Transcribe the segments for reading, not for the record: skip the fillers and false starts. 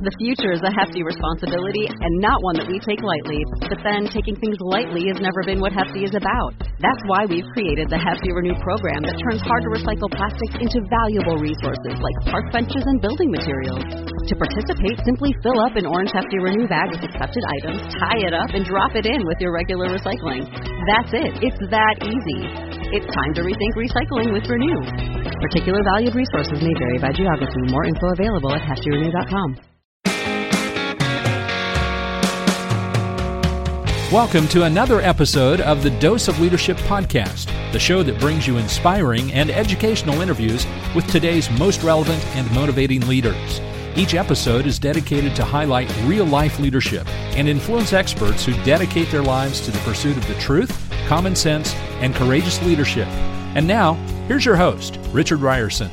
The future is a hefty responsibility and not one that we take lightly. But then taking things lightly has never been what Hefty is about. That's why we've created the Hefty Renew program that turns hard-to-recycle plastics into valuable resources like park benches and building materials. To participate, simply fill up an orange Hefty Renew bag with accepted items, tie it up, and drop it in with your regular recycling. That's it. It's that easy. It's time to rethink recycling with Renew. Particular valued resources may vary by geography. More info available at heftyrenew.com. Welcome to another episode of the Dose of Leadership podcast, the show that brings you inspiring and educational interviews with today's most relevant and motivating leaders. Each episode is dedicated to highlight real-life leadership and influence experts who dedicate their lives to the pursuit of the truth, common sense, and courageous leadership. And now, here's your host, Richard Ryerson.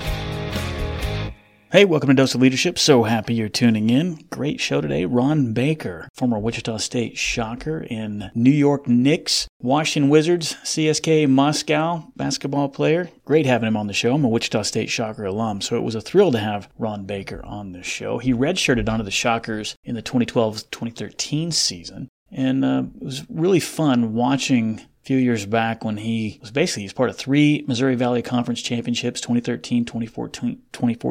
Hey, welcome to Dose of Leadership. So happy you're tuning in. Great show today. Ron Baker, former Wichita State Shocker and New York Knicks, Washington Wizards, CSKA Moscow basketball player. Great having him on the show. I'm a Wichita State Shocker alum, so it was a thrill to have Ron Baker on the show. He redshirted onto the Shockers in the 2012-2013 season, and it was really fun watching few years back when he's part of 3 Missouri Valley Conference championships, 2013, 2014,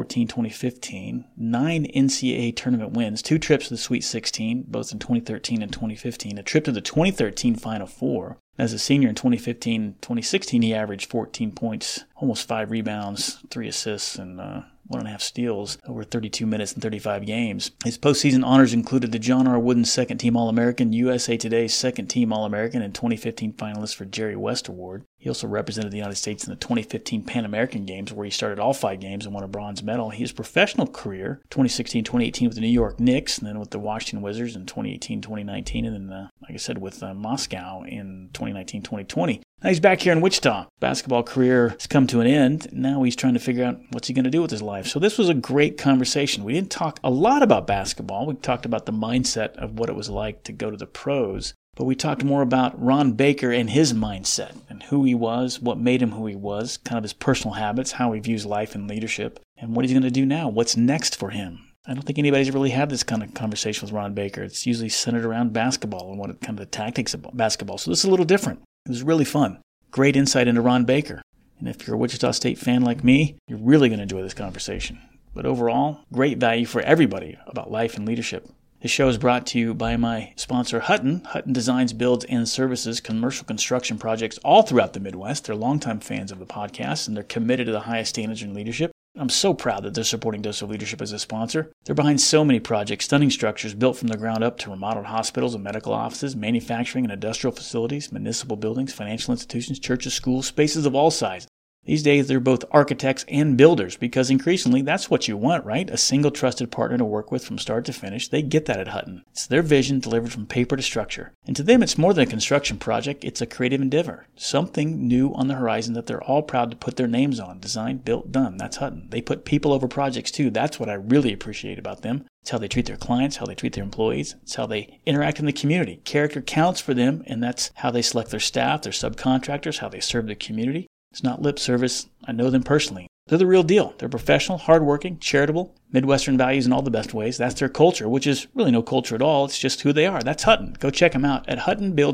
2015, 9 NCAA tournament wins, 2 trips to the Sweet 16, both in 2013 and 2015, a trip to the 2013 Final Four. As a senior in 2015-2016, he averaged 14 points, almost 5 rebounds, 3 assists, and 1.5 steals over 32 minutes and 35 games. His postseason honors included the John R. Wooden Second Team All-American, USA Today's Second Team All-American, and 2015 finalist for Jerry West Award. He also represented the United States in the 2015 Pan American Games, where he started all 5 games and won a bronze medal. His professional career, 2016-2018 with the New York Knicks, and then with the Washington Wizards in 2018-2019, and then, like I said, with Moscow in 2019-2020. Now he's back here in Wichita. Basketball career has come to an end. Now he's trying to figure out what's he going to do with his life. So this was a great conversation. We didn't talk a lot about basketball. We talked about the mindset of what it was like to go to the pros. But we talked more about Ron Baker and his mindset and who he was, what made him who he was, kind of his personal habits, how he views life and leadership, and what he's going to do now, what's next for him. I don't think anybody's really had this kind of conversation with Ron Baker. It's usually centered around basketball and what kind of the tactics of basketball. So this is a little different. It was really fun. Great insight into Ron Baker. And if you're a Wichita State fan like me, you're really going to enjoy this conversation. But overall, great value for everybody about life and leadership. This show is brought to you by my sponsor, Hutton. Hutton designs, builds, and services commercial construction projects all throughout the Midwest. They're longtime fans of the podcast, and they're committed to the highest standards in leadership. I'm so proud that they're supporting Dose of Leadership as a sponsor. They're behind so many projects, stunning structures built from the ground up to remodeled hospitals and medical offices, manufacturing and industrial facilities, municipal buildings, financial institutions, churches, schools, spaces of all sizes. These days, they're both architects and builders because increasingly that's what you want, right? A single trusted partner to work with from start to finish. They get that at Hutton. It's their vision delivered from paper to structure. And to them, it's more than a construction project. It's a creative endeavor. Something new on the horizon that they're all proud to put their names on. Designed, built, done. That's Hutton. They put people over projects too. That's what I really appreciate about them. It's how they treat their clients, how they treat their employees. It's how they interact in the community. Character counts for them, and that's how they select their staff, their subcontractors, how they serve the community. It's not lip service. I know them personally. They're the real deal. They're professional, hardworking, charitable, Midwestern values in all the best ways. That's their culture, which is really no culture at all. It's just who they are. That's Hutton. Go check them out at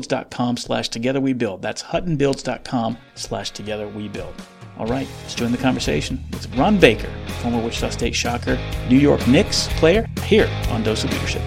huttonbuilds.com/togetherwebuild. That's huttonbuilds.com/togetherwebuild. All right, let's join the conversation with Ron Baker, former Wichita State Shocker, New York Knicks player, here on Dose of Leadership.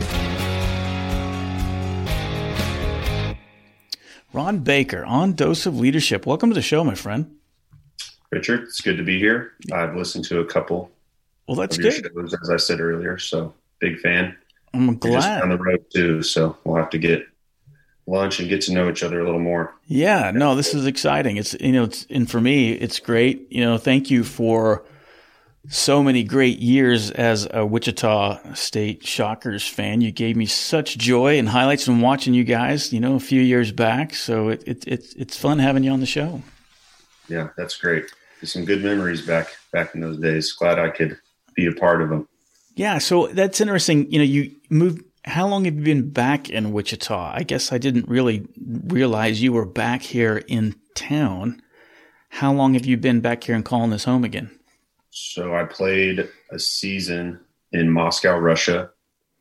Ron Baker on Dose of Leadership. Welcome to the show, my friend. Richard, it's good to be here. I've listened to a couple that's of your good. shows, as I said earlier, so big fan. I'm glad. You're just on the road, too, so we'll have to get lunch and get to know each other a little more. Yeah, no, this is exciting. And for me, it's great. Thank you for so many great years as a Wichita State Shockers fan. You gave me such joy and highlights from watching you guys, a few years back. So it's fun having you on the show. Yeah, that's great. There's some good memories back in those days. Glad I could be a part of them. Yeah, so that's interesting. You moved. How long have you been back in Wichita? I guess I didn't really realize you were back here in town. How long have you been back here and calling this home again? So I played a season in Moscow, Russia,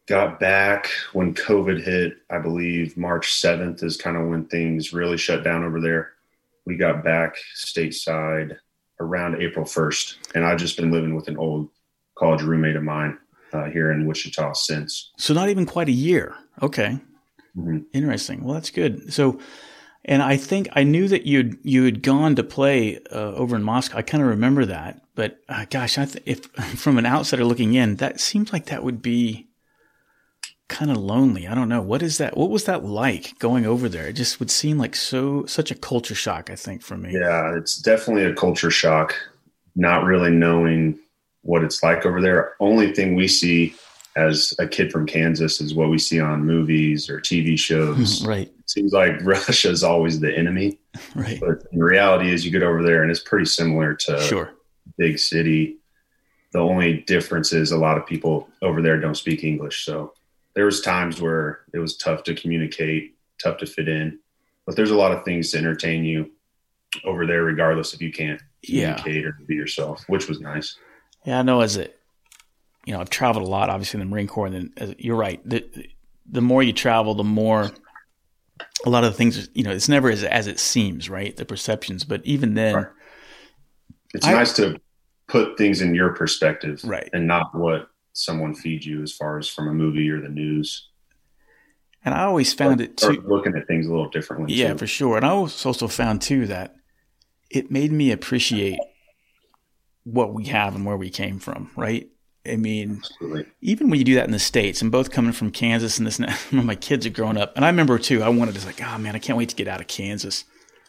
got back when COVID hit. I believe March 7th is kind of when things really shut down over there. We got back stateside around April 1st, and I've just been living with an old college roommate of mine here in Wichita since. So not even quite a year. Okay. Mm-hmm. Interesting. Well, that's good. So, and I think I knew that you had gone to play over in Moscow. I kind of remember that, but gosh, if from an outsider looking in, that seems like that would be kind of lonely. I don't know. What is that? What was that like going over there? It just would seem like such a culture shock, I think, for me. Yeah, it's definitely a culture shock, not really knowing what it's like over there. Only thing we see as a kid from Kansas is what we see on movies or TV shows. Right. It seems like Russia is always the enemy. Right. But in reality is you get over there and it's pretty similar to Sure. big city. The only difference is a lot of people over there don't speak English. So there was times where it was tough to communicate, tough to fit in, but there's a lot of things to entertain you over there, regardless if you can't communicate or be yourself, which was nice. Yeah, I know. I've traveled a lot, obviously in the Marine Corps, and then you're right. The more you travel, the more a lot of the things, it's never as it seems, right? The perceptions, but even then, right. It's nice to put things in your perspective, right, and not what someone feeds you as far as from a movie or the news. And I always found it too, looking at things a little differently. Yeah, too. For sure. And I also found too that it made me appreciate what we have and where we came from, right? I mean, absolutely. Even when you do that in the States, and both coming from Kansas and this, when my kids are growing up, and I remember too, I wanted to oh man, I can't wait to get out of Kansas.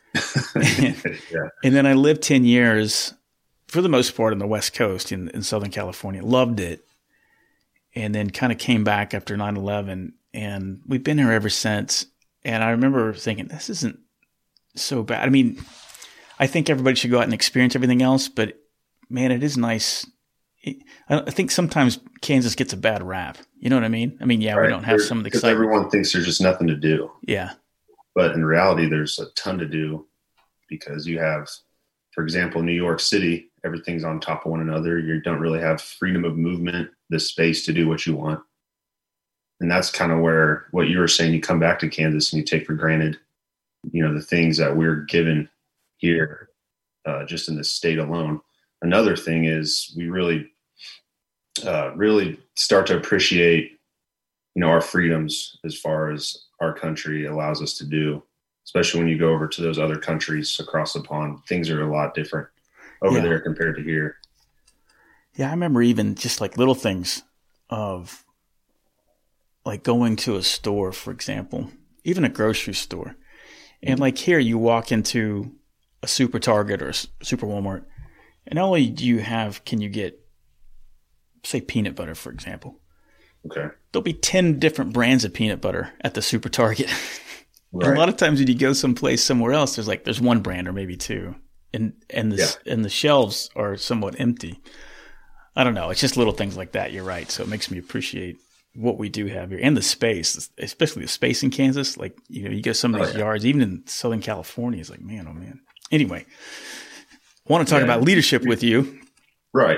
Yeah. And then I lived 10 years for the most part on the West Coast in Southern California, loved it. And then kind of came back after 9/11, and we've been here ever since. And I remember thinking, this isn't so bad. I mean, I think everybody should go out and experience everything else, but man, it is nice. I think sometimes Kansas gets a bad rap. You know what I mean? I mean, yeah, right. We don't have some of the excitement. Because everyone thinks there's just nothing to do. Yeah. But in reality, there's a ton to do because you have, for example, New York City, everything's on top of one another. You don't really have freedom of movement, the space to do what you want. And that's kind of where what you were saying, you come back to Kansas and you take for granted, the things that we're given here just in this state alone. Another thing is we really start to appreciate, our freedoms as far as our country allows us to do, especially when you go over to those other countries across the pond. Things are a lot different over there compared to here. Yeah, I remember even just like little things of like going to a store, for example, even a grocery store. And like here you walk into a Super Target or a Super Walmart, and not only can you get, say, peanut butter, for example. Okay. There'll be 10 different brands of peanut butter at the Super Target. Right. A lot of times when you go somewhere else, there's one brand or maybe two, and the shelves are somewhat empty. I don't know. It's just little things like that. You're right. So it makes me appreciate what we do have here and the space, especially the space in Kansas. Like, you go some of these yards, even in Southern California, it's like, man, oh man. Anyway, I want to talk about leadership with you. Right.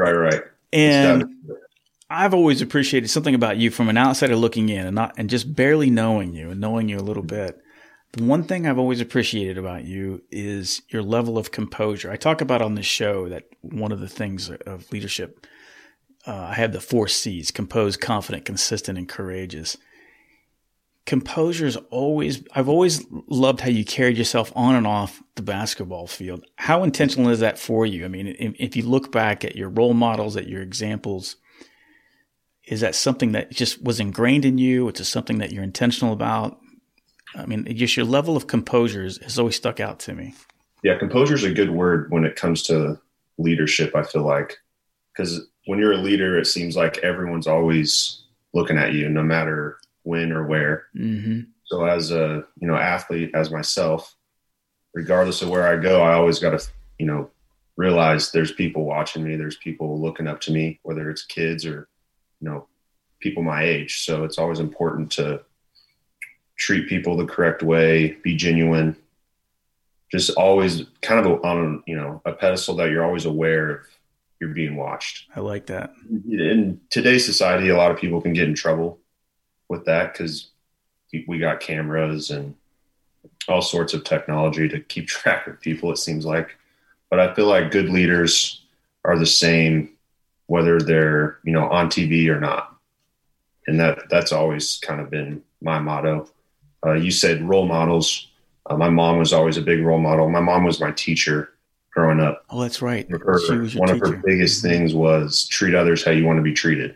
And I've always appreciated something about you from an outsider looking in and just barely knowing you a little bit. The one thing I've always appreciated about you is your level of composure. I talk about on this show that one of the things of leadership, I have the 4 C's: composed, confident, consistent, and courageous. Composure's I've always loved how you carried yourself on and off the basketball field. How intentional is that for you? I mean, if you look back at your role models, at your examples, is that something that just was ingrained in you? It's just something that you're intentional about? I mean, just your level of composure has always stuck out to me. Yeah, composure is a good word when it comes to leadership, I feel like. Because when you're a leader, it seems like everyone's always looking at you, no matter when or where. Mm-hmm. So as a athlete, as myself, regardless of where I go, I always got to realize there's people watching me, there's people looking up to me, whether it's kids or people my age. So it's always important to treat people the correct way, be genuine, just always kind of on a pedestal that you're always aware of you're being watched. I like that. In today's society, a lot of people can get in trouble with that because we got cameras and all sorts of technology to keep track of people, it seems like. But I feel like good leaders are the same, whether they're, on TV or not. And that's always kind of been my motto. You said role models. My mom was always a big role model. My mom was my teacher growing up. Oh, that's right. One of her biggest things was treat others how you want to be treated.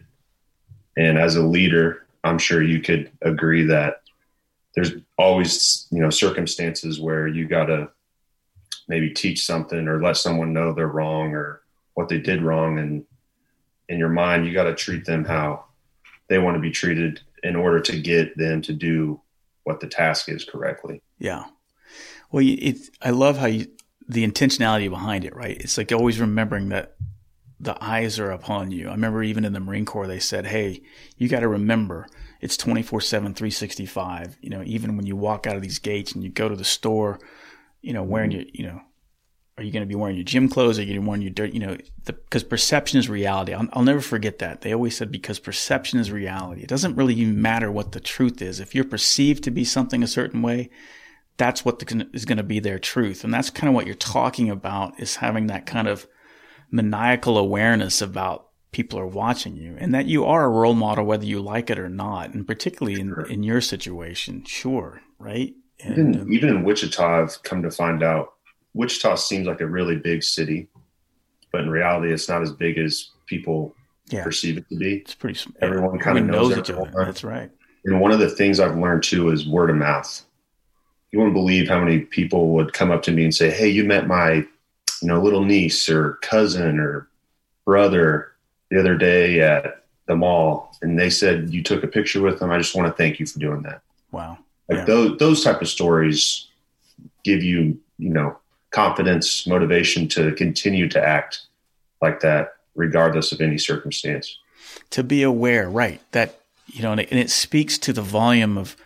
And as a leader, I'm sure you could agree that there's always, circumstances where you got to maybe teach something or let someone know they're wrong or what they did wrong. And in your mind, you got to treat them how they want to be treated in order to get them to do what the task is correctly. Yeah. Well, I love how the intentionality behind it, right? It's like always remembering that the eyes are upon you. I remember even in the Marine Corps, they said, hey, you got to remember it's 24/7, 365. Even when you walk out of these gates and you go to the store, wearing your, are you going to be wearing your gym clothes? Are you going to be wearing your dirt? Because perception is reality. I'll never forget that. They always said, because perception is reality. It doesn't really even matter what the truth is. If you're perceived to be something a certain way, that's what is going to be their truth. And that's kind of what you're talking about, is having that kind of maniacal awareness about people are watching you and that you are a role model, whether you like it or not. And particularly in your situation. Sure. Right. And, even in Wichita, I've come to find out Wichita seems like a really big city, but in reality, it's not as big as people perceive it to be. It's pretty. Everyone kind of knows each other. That's right. And one of the things I've learned too is word of mouth. You wouldn't believe how many people would come up to me and say, "Hey, you met my, little niece or cousin or brother the other day at the mall, and they said you took a picture with them. I just want to thank you for doing that." Wow. Like those type of stories give you, confidence, motivation to continue to act like that, regardless of any circumstance. To be aware, right? That, and it speaks to the volume of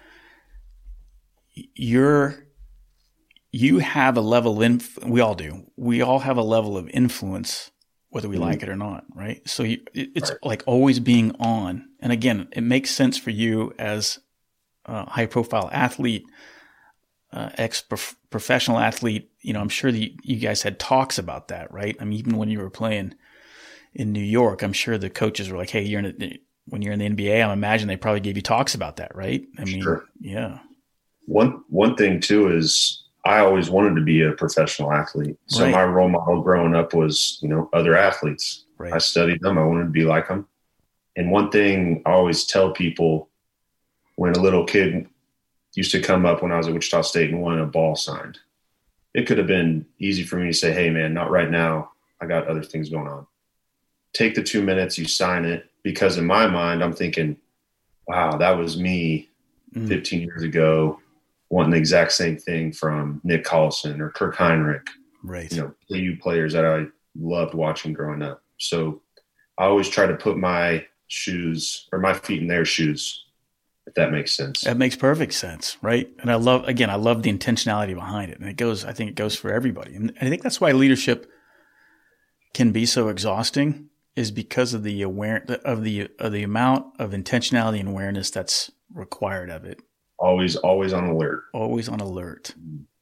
you have a level we all do. We all have a level of influence, whether we like it or not, right? So it's right. Like always being on. And again, it makes sense for you as a high-profile athlete, ex-professional athlete. I'm sure that you guys had talks about that, right? I mean, even when you were playing in New York, I'm sure the coaches were like, "Hey, when you're in the NBA, I imagine they probably gave you talks about that, right?" I mean, sure. Yeah. One thing too is I always wanted to be a professional athlete. So my role model growing up was, other athletes. Right. I studied them. I wanted to be like them. And one thing I always tell people, when a little kid used to come up when I was at Wichita State and wanted a ball signed, it could have been easy for me to say, "Hey man, not right now. I got other things going on." Take the 2 minutes, you sign it. Because in my mind, I'm thinking, wow, that was me 15 years ago, wanting the exact same thing from Nick Collison or Kirk Heinrich, right? KU players that I loved watching growing up. So I always try to put my feet in their shoes, if that makes sense. That makes perfect sense, right? And I love the intentionality behind it. And I think it goes for everybody. And I think that's why leadership can be so exhausting, is because of the the amount of intentionality and awareness that's required of it. Always on alert. Always on alert.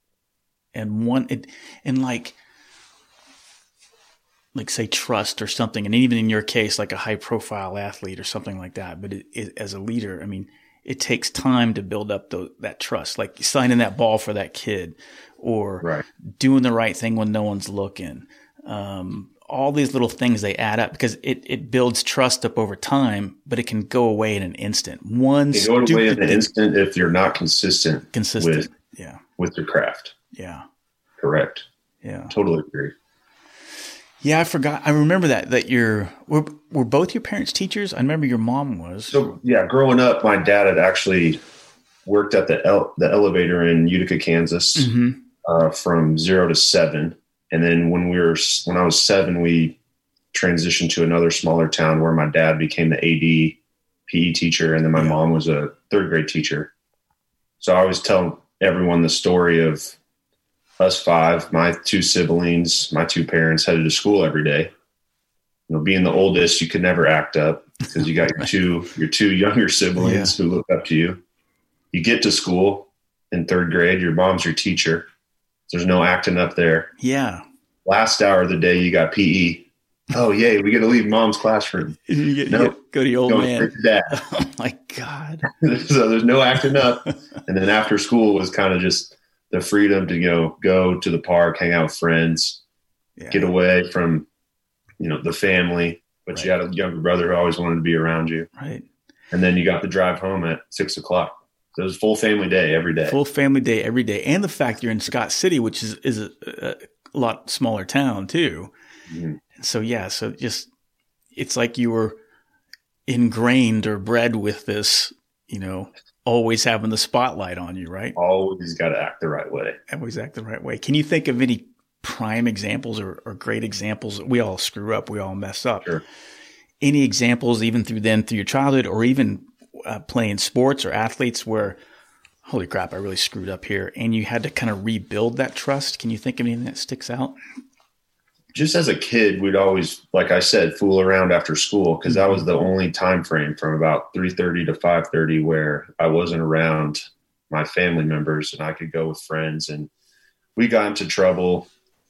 And like say trust or something. And even in your case, like a high profile athlete or something like that. But as a leader, I mean, it takes time to build up that trust, like signing that ball for that kid or doing the right thing when no one's looking. All these little things, they add up because it builds trust up over time, but it can go away in an instant. It go away in an instant if you're not consistent with your craft. Yeah. Correct. Yeah. Totally agree. Yeah, I forgot. I remember that were both your parents teachers? I remember your mom was. So yeah, growing up, my dad had actually worked at the elevator in Utica, Kansas, from 0 to 7. And then when I was 7, we transitioned to another smaller town where my dad became the AD PE teacher. And then my mom was a 3rd grade teacher. So I always tell everyone the story of us 5, my 2 siblings, my 2 parents headed to school every day. being the oldest, you could never act up because you got your two younger siblings who look up to you. You get to school in third grade, your mom's your teacher. There's no acting up there. Yeah. Last hour of the day, you got PE. Oh, yay, we get to leave mom's classroom. You go to the old man. Dad. Oh, my God. So there's no acting up. And then after school was kind of just the freedom to, go to the park, hang out with friends, get away from, the family. But you had a younger brother who always wanted to be around you. Right. And then you got the drive home at 6:00. So it was full family day every day. Full family day every day. And the fact you're in Scott City, which is a lot smaller town too. Mm-hmm. So it's like you were ingrained or bred with this, always having the spotlight on you, right? Always got to act the right way. Always act the right way. Can you think of any prime examples or great examples? We all screw up. We all mess up. Sure. Any examples even through your childhood or even playing sports or athletes where, holy crap, I really screwed up here, and you had to kind of rebuild that trust? Can you think of anything that sticks out? Just as a kid, we'd always, like I said, fool around after school because that was the only time frame from about 3:30 to 5:30 where I wasn't around my family members and I could go with friends. And we got into trouble,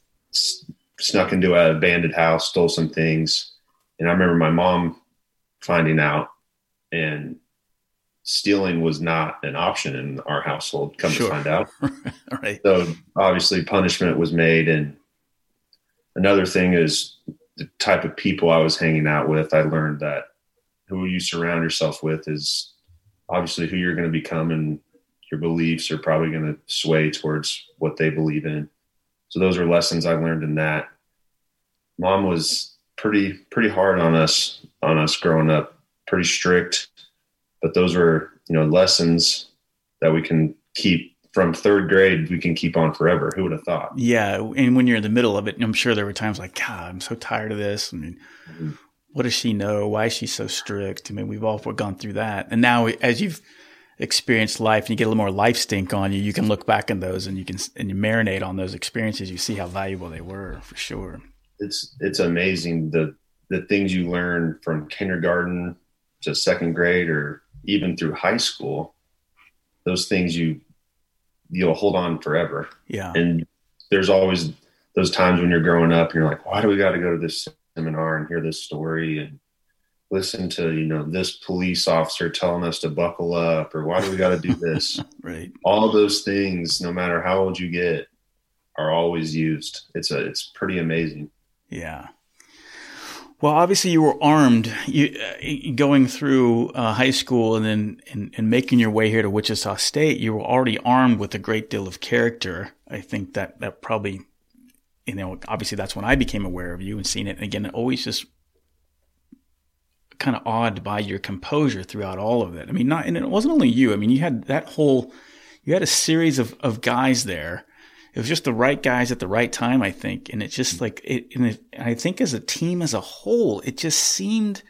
snuck into an abandoned house, stole some things. And I remember my mom finding out, and stealing was not an option in our household, to find out. Right. So obviously punishment was made. And another thing is the type of people I was hanging out with. I learned that who you surround yourself with is obviously who you're going to become, and your beliefs are probably going to sway towards what they believe in. So those are lessons I learned in that. Mom was pretty hard on us growing up, pretty strict, but those were, lessons that we can keep from third grade. We can keep on forever. Who would have thought? Yeah. And when you're in the middle of it, I'm sure there were times like, God, I'm so tired of this. I mean, what does she know? Why is she so strict? I mean, we've all gone through that. And now as you've experienced life and you get a little more life stink on you, you can look back on those and you marinate on those experiences. You see how valuable they were, for sure. It's amazing the things you learn from kindergarten to second grade or even through high school. Those things you'll hold on forever. Yeah. And there's always those times when you're growing up and you're like, why do we got to go to this seminar and hear this story and listen to, this police officer telling us to buckle up, or why do we got to do this? Right. All those things, no matter how old you get, are always used. It's pretty amazing. Yeah. Well, obviously you were armed. Going through high school and then and making your way here to Wichita State, you were already armed with a great deal of character. I think that probably, obviously that's when I became aware of you and seen it. And again, always just kind of awed by your composure throughout all of it. I mean, and it wasn't only you. I mean, you had a series of guys there. It was just the right guys at the right time, I think. And it's just like I think as a team as a whole, it just seemed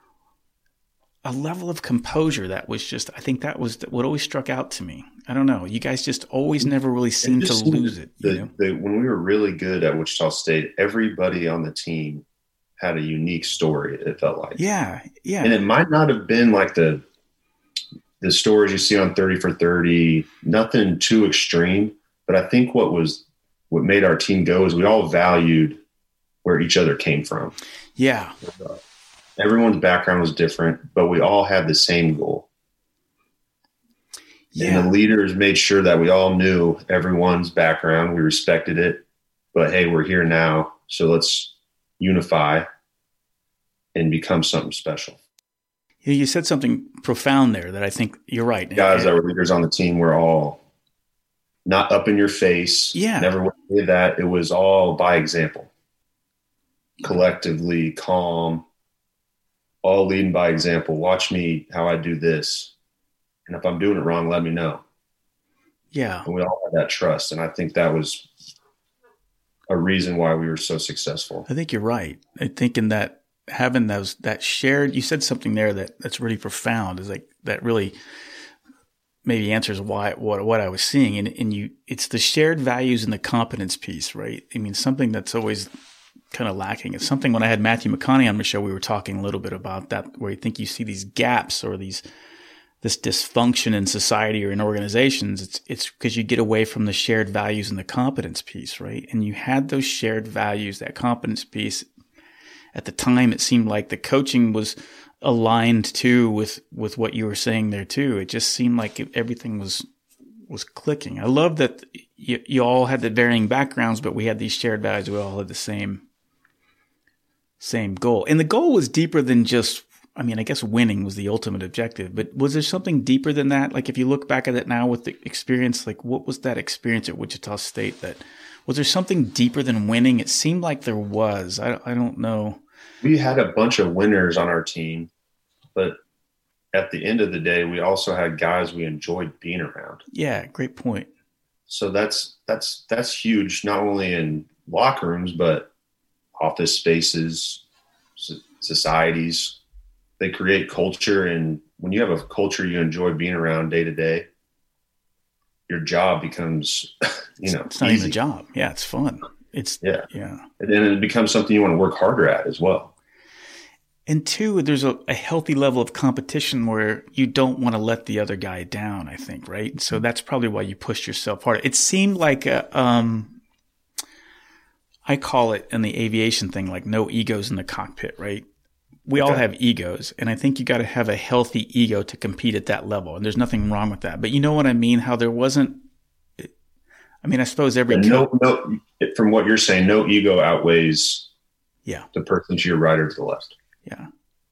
a level of composure that was just, I think that was what always struck out to me. I don't know. You guys just always never really seemed to lose it. When we were really good at Wichita State, everybody on the team had a unique story, it felt like. Yeah. Yeah. And it might not have been like the stories you see on 30 for 30, nothing too extreme. But I think what made our team go is we all valued where each other came from. Yeah. Everyone's background was different, but we all had the same goal. Yeah. And the leaders made sure that we all knew everyone's background. We respected it. But, hey, we're here now, so let's unify and become something special. You said something profound there that I think you're right. The guys that were leaders on the team were all not up in your face. Yeah. Never did that. It was all by example. Collectively, calm, all leading by example. Watch me how I do this. And if I'm doing it wrong, let me know. Yeah. And we all had that trust. And I think that was a reason why we were so successful. I think you're right. I think in that having that shared, you said something there that's really profound, is like that really maybe answers what I was seeing. And it's the shared values and the competence piece, right? I mean, something that's always kind of lacking. It's something when I had Matthew McConaughey on the show, we were talking a little bit about that, where you think you see these gaps or this dysfunction in society or in organizations. It's because you get away from the shared values and the competence piece, right? And you had those shared values, that competence piece. At the time, it seemed like the coaching was aligned too with what you were saying there too. It just seemed like everything was clicking. I love that you all had the varying backgrounds, but we had these shared values. We all had the same goal. And the goal was deeper than just, I mean, I guess winning was the ultimate objective, but was there something deeper than that? Like if you look back at it now with the experience, like what was that experience at Wichita State was there something deeper than winning? It seemed like there was. I don't know. We had a bunch of winners on our team, but at the end of the day, we also had guys we enjoyed being around. Yeah, great point. So that's huge, not only in locker rooms, but office spaces, societies. They create culture, and when you have a culture you enjoy being around day to day, your job becomes, it's not even a job. Yeah, it's fun. And then it becomes something you want to work harder at as well. And two, there's a healthy level of competition where you don't want to let the other guy down, I think, right? So that's probably why you pushed yourself harder. It seemed like I call it in the aviation thing, like no egos in the cockpit, right? We all have egos, and I think you got to have a healthy ego to compete at that level, and there's nothing wrong with that. But you know what I mean? How there wasn't. I mean, I suppose every from what you're saying, no ego outweighs the person to your right or to the left. Yeah,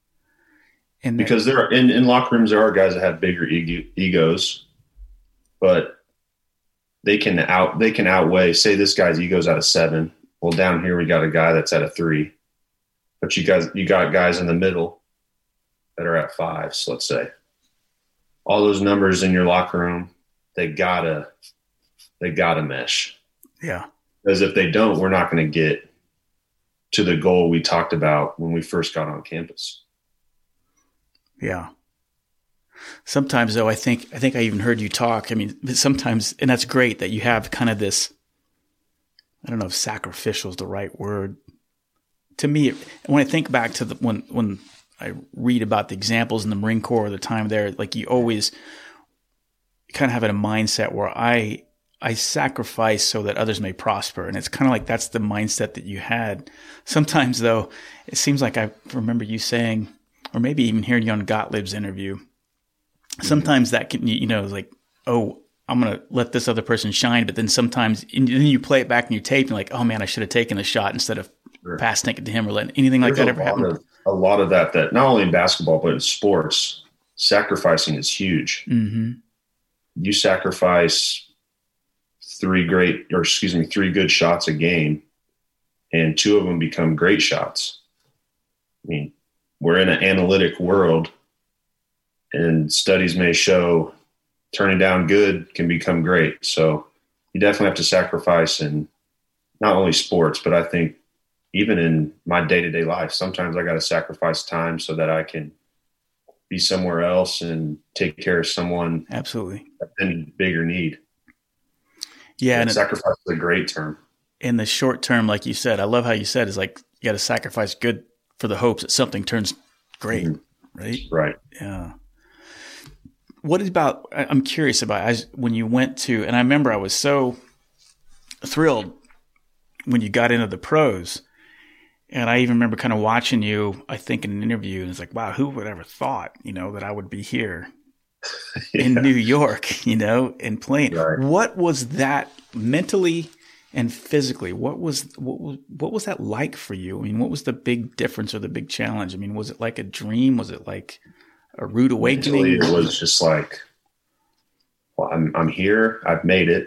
and because there are in locker rooms, there are guys that have bigger egos, but they can outweigh. Say this guy's ego's at a 7. Well, down here we got a guy that's at a 3, but you got guys in the middle that are at 5s. Let's say all those numbers in your locker room, they gotta mesh. Yeah, because if they don't, we're not going to get to the goal we talked about when we first got on campus. Yeah. Sometimes though, I think I even heard you talk. I mean, sometimes, and that's great that you have kind of this, I don't know if sacrificial is the right word. To me, when I think back to when I read about the examples in the Marine Corps, the time there, like you always kind of have a mindset where I sacrifice so that others may prosper. And it's kind of like that's the mindset that you had. Sometimes, though, it seems like I remember you saying, or maybe even hearing you on Gottlieb's interview, sometimes that can, like, oh, I'm going to let this other person shine. But then sometimes then you play it back in your tape and you're like, oh, man, I should have taken a shot instead of passing it to him or letting anything like that ever happen. A lot of that not only in basketball, but in sports, sacrificing is huge. Mm-hmm. You sacrifice 3 good shots a game, and 2 of them become great shots. I mean, we're in an analytic world, and studies may show turning down good can become great. So you definitely have to sacrifice in not only sports, but I think even in my day-to-day life, sometimes I got to sacrifice time so that I can be somewhere else and take care of someone absolutely in bigger need. Yeah. And sacrifice is a great term. In the short term, like you said, I love how you said is like, you got to sacrifice good for the hopes that something turns great. Mm-hmm. Right. Right. Yeah. What about, I'm curious about when you went to, and I remember I was so thrilled when you got into the pros, and I even remember kind of watching you, I think in an interview, and it's like, wow, who would ever thought, that I would be here in New York, and playing. Right. What was that mentally and physically? What was that like for you? I mean, what was the big difference or the big challenge? I mean, was it like a dream? Was it like a rude awakening? Mentally, it was just like, well, I'm here. I've made it.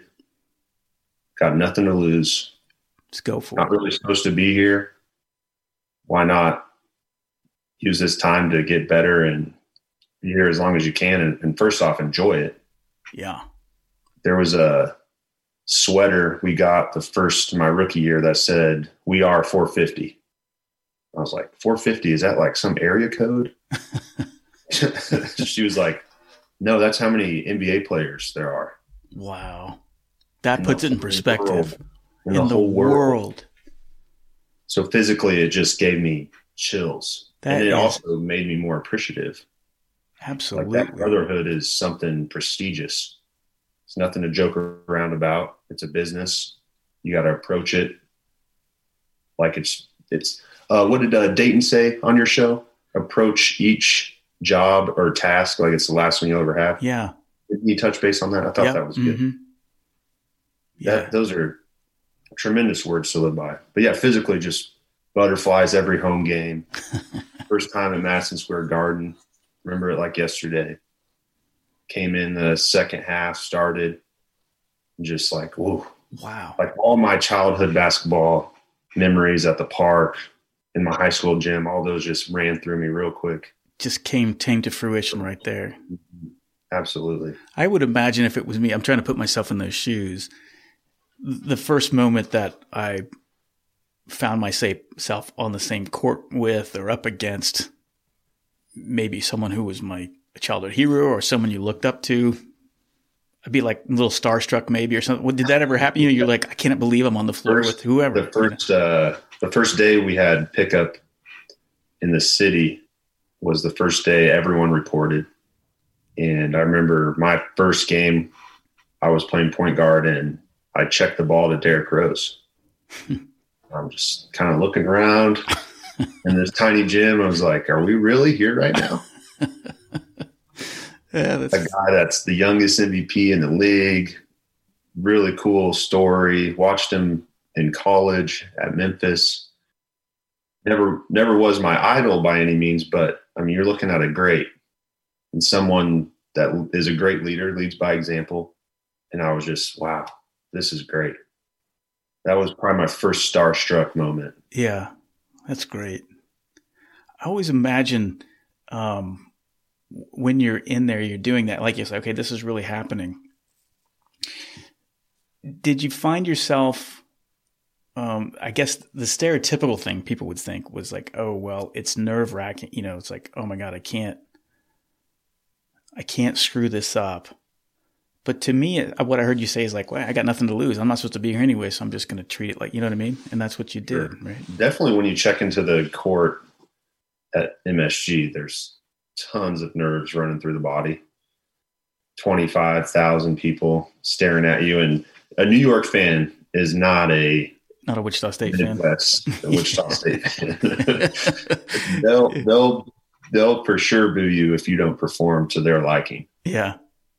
Got nothing to lose. Let's go for it. Not really supposed to be here. Why not use this time to get better and be here as long as you can? And first off, enjoy it. Yeah. There was a sweater we got my rookie year that said, "We are 450." I was like, 450? Is that like some area code? She was like, "No, that's how many NBA players there are." Wow. That puts it in perspective. In the whole world. So physically, it just gave me chills. And it also made me more appreciative. Absolutely. Like that brotherhood is something prestigious. It's nothing to joke around about. It's a business. You got to approach it like it's what did Dayton say on your show? Approach each job or task like it's the last one you'll ever have. Yeah. Didn't you touch base on that? I thought that was good. Mm-hmm. Yeah. Those are tremendous words to live by. But yeah, physically just butterflies every home game. First time at Madison Square Garden. Remember it like yesterday. Came in the second half, started just like, whoa. Wow. Like all my childhood basketball memories at the park, in my high school gym, all those just ran through me real quick. Just came to fruition right there. Absolutely. I would imagine if it was me, I'm trying to put myself in those shoes. The first moment that I found myself on the same court with or up against maybe someone who was my childhood hero or someone you looked up to, I'd be like a little starstruck maybe or something. Did that ever happen? You're like, I can't believe I'm on the floor with whoever. The first day we had pickup in the city was the first day everyone reported. And I remember my first game, I was playing point guard and I checked the ball to Derrick Rose. I'm just kind of looking around in this tiny gym. I was like, are we really here right now? Yeah, a guy that's the youngest MVP in the league. Really cool story. Watched him in college at Memphis. Never was my idol by any means, but I mean, you're looking at a great and someone that is a great leader, leads by example. And I was just, wow, this is great. That was probably my first starstruck moment. Yeah, that's great. I always imagine when you're in there, you're doing that, like you say, okay, this is really happening. Did you find yourself, I guess the stereotypical thing people would think was like, oh, well, it's nerve-wracking. You know, it's like, oh my God, I can't screw this up. But to me, what I heard you say is like, well, I got nothing to lose. I'm not supposed to be here anyway, so I'm just going to treat it like, you know what I mean? And that's what you did, Sure. Right? Definitely when you check into the court at MSG, there's tons of nerves running through the body. 25,000 people staring at you. And a New York fan is not a Wichita State Midwest, fan. A Wichita State fan. They'll for sure boo you if you don't perform to their liking. Yeah.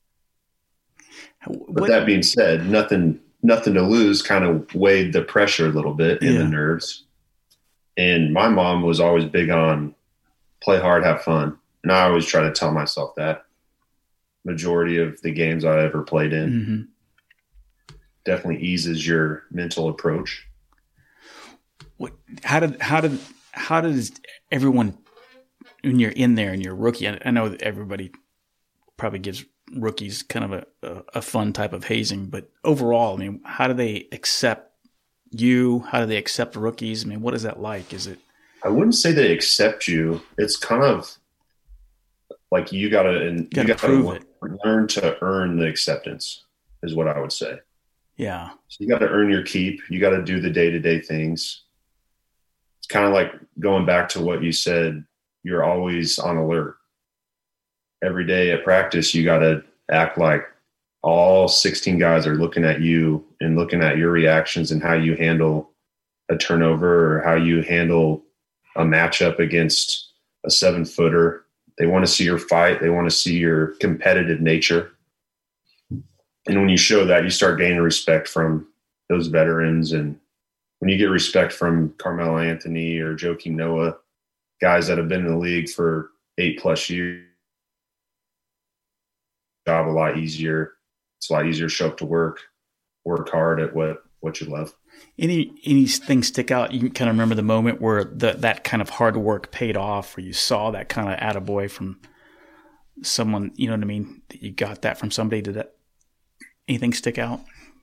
But that being said, nothing to lose kind of weighed the pressure a little bit in the nerves. And my mom was always big on play hard, have fun. And I always try to tell myself that. Majority of the games I ever played in definitely eases your mental approach. How does everyone, when you're in there and you're a rookie, I know that everybody probably gives rookies kind of a fun type of hazing, but overall, I mean, how do they accept you? How do they accept rookies? I mean, what is that like? Is it? I wouldn't say they accept you. It's kind of like you got to learn to earn the acceptance is what I would say. Yeah. So you got to earn your keep. You got to do the day-to-day things. It's kind of like going back to what you said. You're always on alert. Every day at practice, you got to act like all 16 guys are looking at you and looking at your reactions and how you handle a turnover or how you handle a matchup against a 7-footer. They want to see your fight. They want to see your competitive nature. And when you show that, you start gaining respect from those veterans. And when you get respect from Carmelo Anthony or Joakim Noah, guys that have been in the league for 8+ years, job a lot easier. It's a lot easier to show up to work hard at what you love. Anything stick out? You can kind of remember the moment where that kind of hard work paid off, where you saw that kind of attaboy from someone, you know what I mean? That you got that from somebody. Did that anything stick out?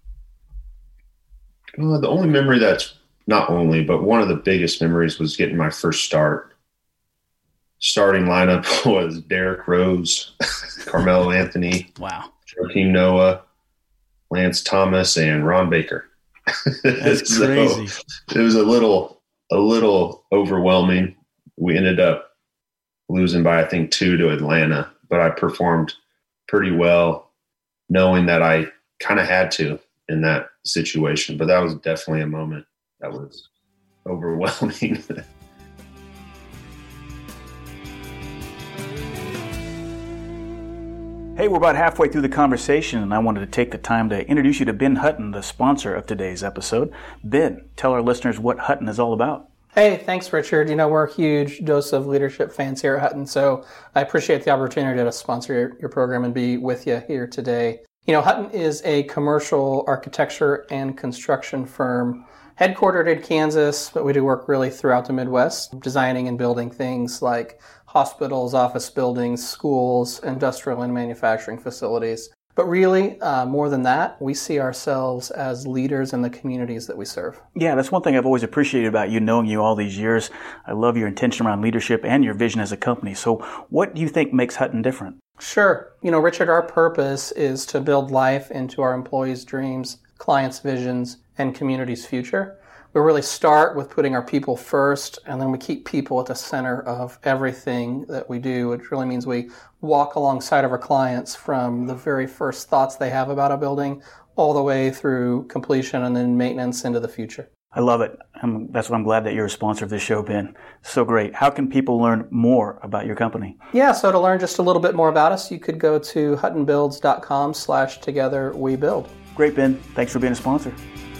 The only memory that's not only, but one of the biggest memories was getting my first start. Starting lineup was Derrick Rose, Carmelo Anthony, wow, Joakim Noah, Lance Thomas, and Ron Baker. That's crazy. It was a little a little overwhelming. We ended up losing by, I think, 2 to Atlanta, but I performed pretty well knowing that I kind of had to in that situation. But that was definitely a moment that was overwhelming. Hey, we're about halfway through the conversation, and I wanted to take the time to introduce you to Ben Hutton, the sponsor of today's episode. Ben, tell our listeners what Hutton is all about. Hey, thanks, Richard. We're huge Dose of Leadership fans here at Hutton, so I appreciate the opportunity to sponsor your program and be with you here today. Hutton is a commercial architecture and construction firm headquartered in Kansas, but we do work really throughout the Midwest, designing and building things like hospitals, office buildings, schools, industrial and manufacturing facilities. But really, more than that, we see ourselves as leaders in the communities that we serve. Yeah, that's one thing I've always appreciated about you, knowing you all these years. I love your intention around leadership and your vision as a company. So what do you think makes Hutton different? Sure. Richard, our purpose is to build life into our employees' dreams, clients' visions, and community's future. We really start with putting our people first, and then we keep people at the center of everything that we do, which really means we walk alongside of our clients from the very first thoughts they have about a building all the way through completion and then maintenance into the future. I love it. That's why I'm glad that you're a sponsor of this show, Ben. So great. How can people learn more about your company? Yeah, so to learn just a little bit more about us, you could go to huttonbuilds.com/togetherwebuild. Great, Ben. Thanks for being a sponsor.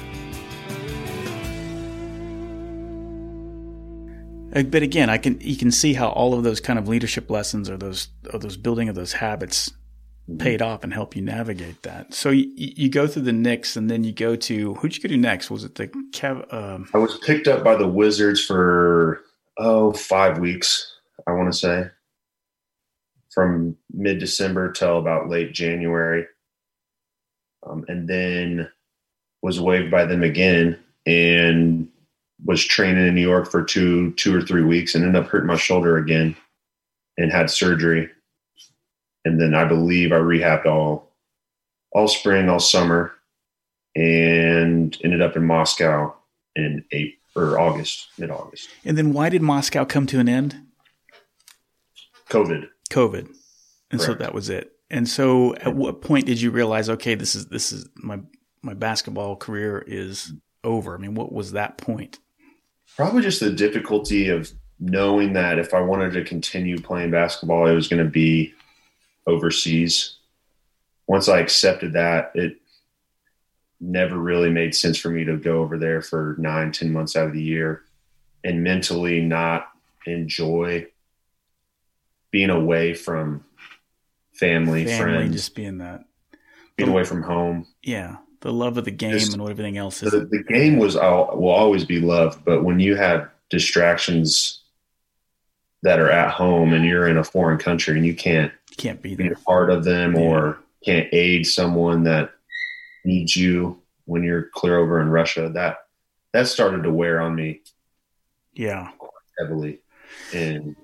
But again, you can see how all of those kind of leadership lessons or those building of those habits paid off and help you navigate that. So you go through the Knicks, and then you go to, who'd you go to next? Was it the I was picked up by the Wizards for 5 weeks, I want to say, from mid-December till about late January, and then was waived by them again and was training in New York for two or 3 weeks and ended up hurting my shoulder again and had surgery. And then I believe I rehabbed all spring, all summer, and ended up in Moscow in mid-August. And then why did Moscow come to an end? COVID. And Correct. So that was it. And so at what point did you realize, okay, this is my basketball career is over? I mean, what was that point? Probably just the difficulty of knowing that if I wanted to continue playing basketball, it was going to be overseas. Once I accepted that, it never really made sense for me to go over there for 9-10 months out of the year and mentally not enjoy being away from family, friends, just being away from home. Yeah. The love of the game and what everything else is. The game will always be loved, but when you have distractions that are at home and you're in a foreign country and you can't be there, a part of them, or can't aid someone that needs you when you're clear over in Russia, that started to wear on me. Yeah, heavily. And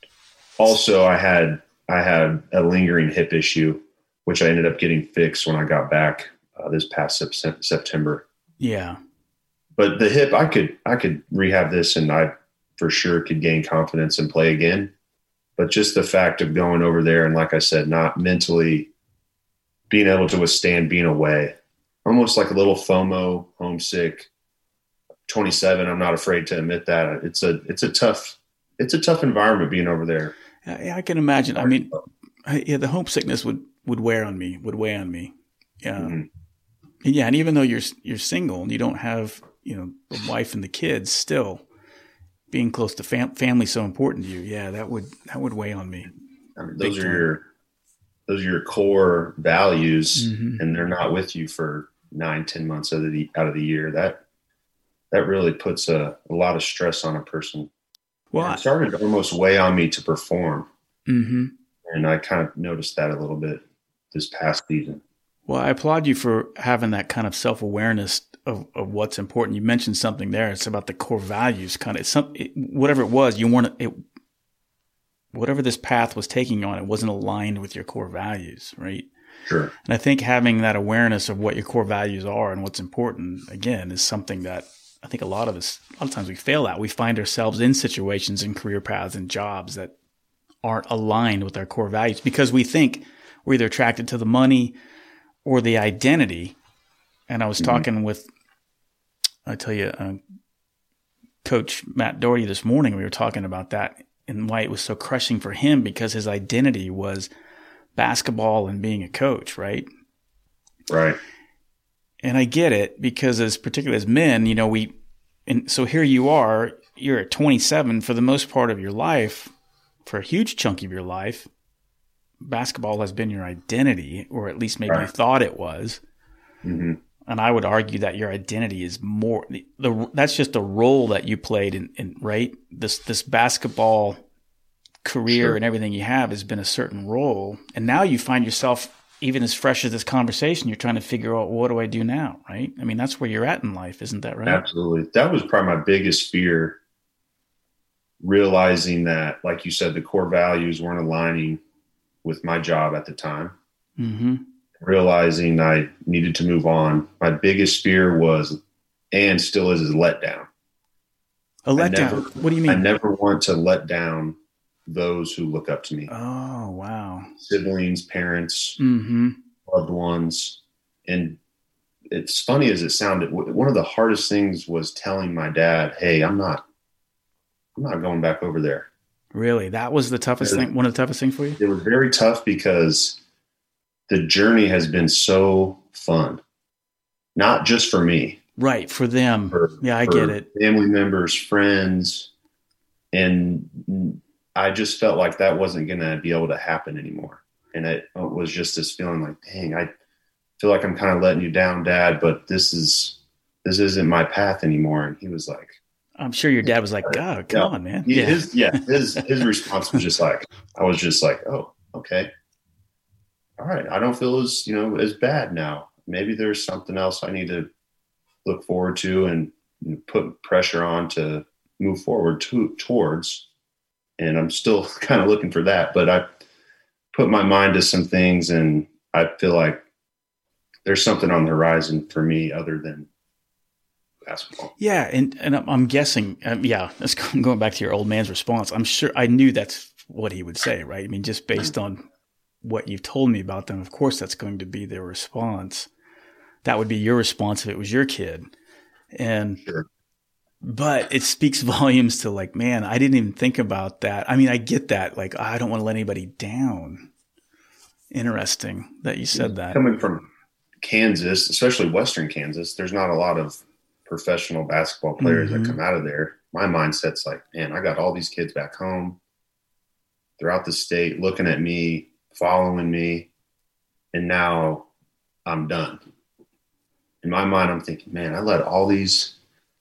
also I had a lingering hip issue, which I ended up getting fixed when I got back this past September. Yeah. But the hip, I could rehab this, and I for sure could gain confidence and play again. But just the fact of going over there and, like I said, not mentally being able to withstand being away, almost like a little FOMO, homesick. 27, I'm not afraid to admit that. It's a tough environment being over there. I can imagine. I mean, the homesickness would weigh on me. Yeah. Mm-hmm. Yeah, and even though you're single and you don't have the wife and the kids, still being close to family so important to you. Yeah, that would weigh on me. I mean, those are your core values, mm-hmm. and they're not with you for 9-10 months out of the year. That really puts a lot of stress on a person. Well, it started to almost weigh on me to perform, mm-hmm. and I kind of noticed that a little bit this past season. Well, I applaud you for having that kind of self-awareness of what's important. You mentioned something there. It's about the core values, kind of whatever it was. Whatever this path was taking on, it wasn't aligned with your core values, right? Sure. And I think having that awareness of what your core values are and what's important, again, is something that I think a lot of times we fail at. We find ourselves in situations and career paths and jobs that aren't aligned with our core values because we think we're either attracted to the money or the identity. And I was talking with, Coach Matt Doherty this morning. We were talking about that and why it was so crushing for him because his identity was basketball and being a coach, right? Right. And I get it because particularly as men, and so here you are, you're at 27 for the most part of your life, for a huge chunk of your life, basketball has been your identity, or at least maybe you thought it was. Mm-hmm. And I would argue that your identity is more, that's just a role that you played in right? This basketball career and everything you have has been a certain role. And now you find yourself, even as fresh as this conversation, you're trying to figure out, what do I do now, right? I mean, that's where you're at in life, isn't that right? Absolutely. That was probably my biggest fear, realizing that, like you said, the core values weren't aligning with my job at the time. Mm-hmm. Realizing I needed to move on. My biggest fear was, and still is letdown. A letdown? What do you mean? I never want to let down those who look up to me. Oh, wow. Siblings, parents, loved ones. And it's funny as it sounded, one of the hardest things was telling my dad, hey, I'm not going back over there. Really? That was the toughest thing? One of the toughest things for you? It was very tough because the journey has been so fun. Not just for me. Right. For them. I get it. Family members, friends. And I just felt like that wasn't going to be able to happen anymore. And it was just this feeling like, dang, I feel like I'm kind of letting you down, Dad, but this isn't my path anymore. And he was like, I'm sure your dad was like, God, come on, man. His response was just like, I was just like, oh, okay. All right. I don't feel as bad now. Maybe there's something else I need to look forward to and put pressure on to move forward towards. And I'm still kind of looking for that, but I put my mind to some things and I feel like there's something on the horizon for me other than basketball. Yeah. And I'm guessing, that's going back to your old man's response. I'm sure I knew that's what he would say, right? I mean, just based on what you've told me about them, of course, that's going to be their response. That would be your response if it was your kid. And, but it speaks volumes to like, man, I didn't even think about that. I mean, I get that. Like, I don't want to let anybody down. Interesting that you said that. Coming from Kansas, especially Western Kansas, there's not a lot of professional basketball players that come out of there. My mindset's like, man, I got all these kids back home throughout the state looking at me, following me, and now I'm done. In my mind, I'm thinking, man, I let all these,